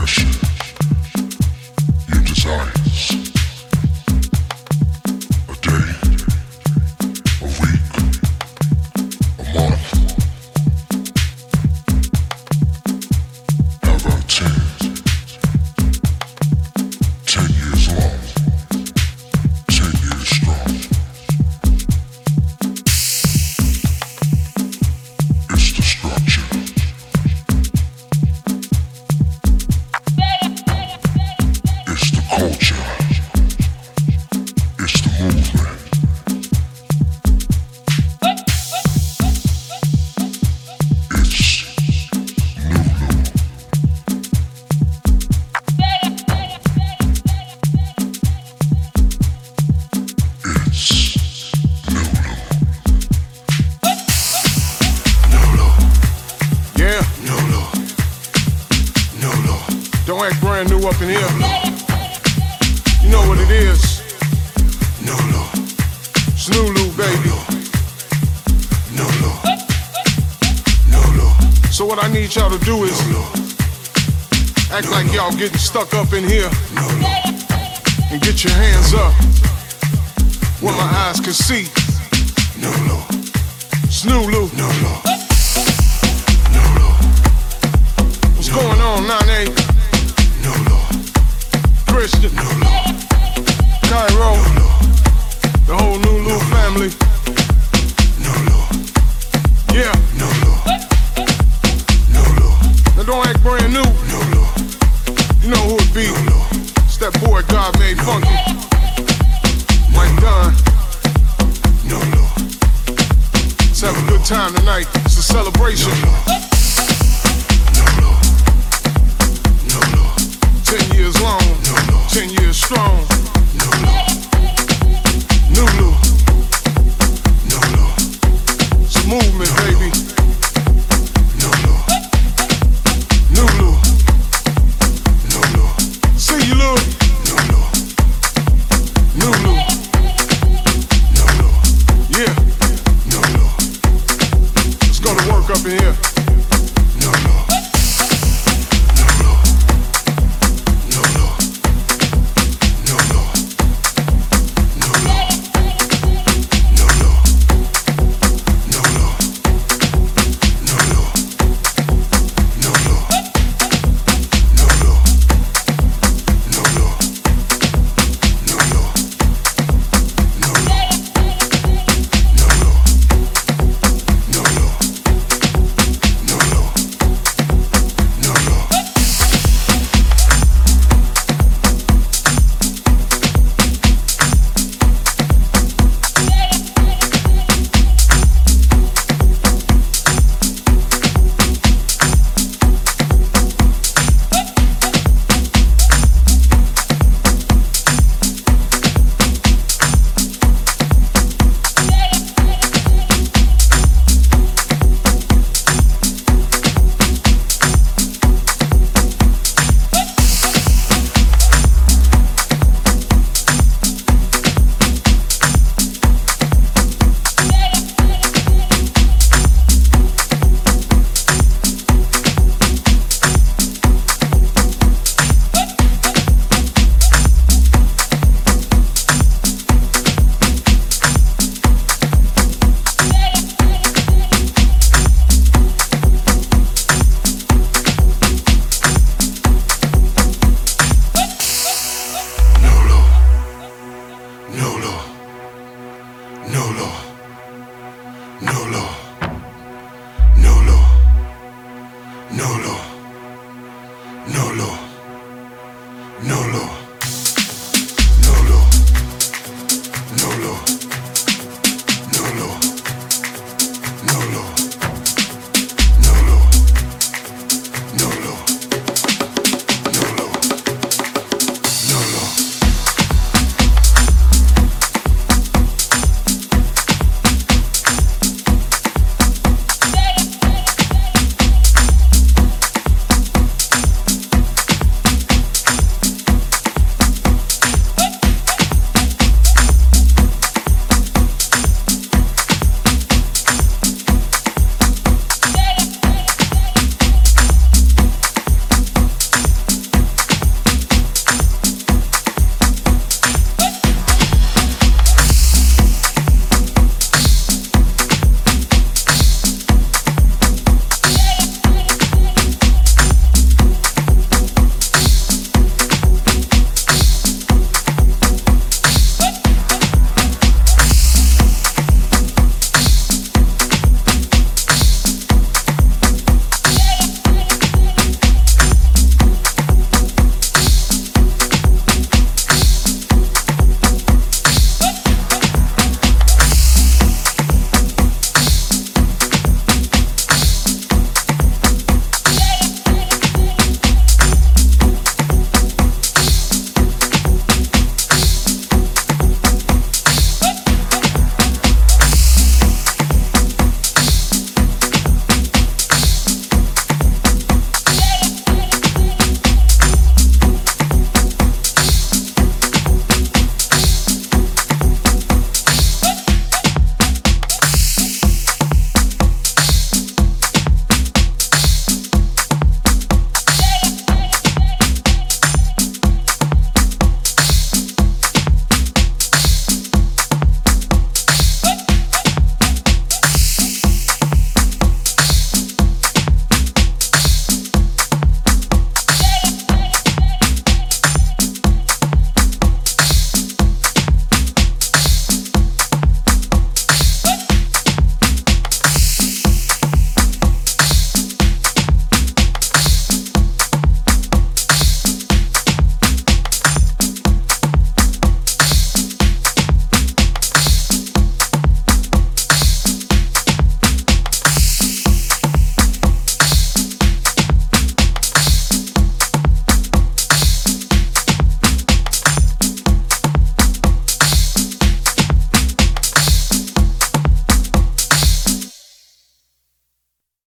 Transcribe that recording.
passion, your desires. A day, a week, a month. How about 10 years long, 10 years strong. It's the structure. It's the culture. It's the movement. It's Lulu. It's Lulu. Yeah, Lulu. Lulu. don't act brand new up in here. You know what it is. Lulu. Snoolu, baby. Lulu. Lulu. So what I need y'all to do is act like y'all getting stuck up in here and get your hands up where my eyes can see. Lulu. Snoolu, Lulu. Lulu. what's going on, Nane? Lulu. Christian, Lulu. Cairo, the whole Nulu family. Lulu. Yeah, Lulu. Lulu. now don't act brand new. Lulu. You know who it be. It's that boy God made funky. Mike Dunn. Lulu. Let's have a good time tonight. It's a celebration. Lulu. Lulu. 10 years long, 10 years strong. Nulu, Lulu. it's a movement, baby. Lulu. Nulu, Lulu. see you, Lou. Lulu. Nulu, Lulu. yeah. Lulu. Let's go to work up in here. Lulu. Lulu. Lulu. Lulu. Lulu. Lulu. Lulu. Lulu. Lulu. Lulu. Lulu. Lulu. No, no.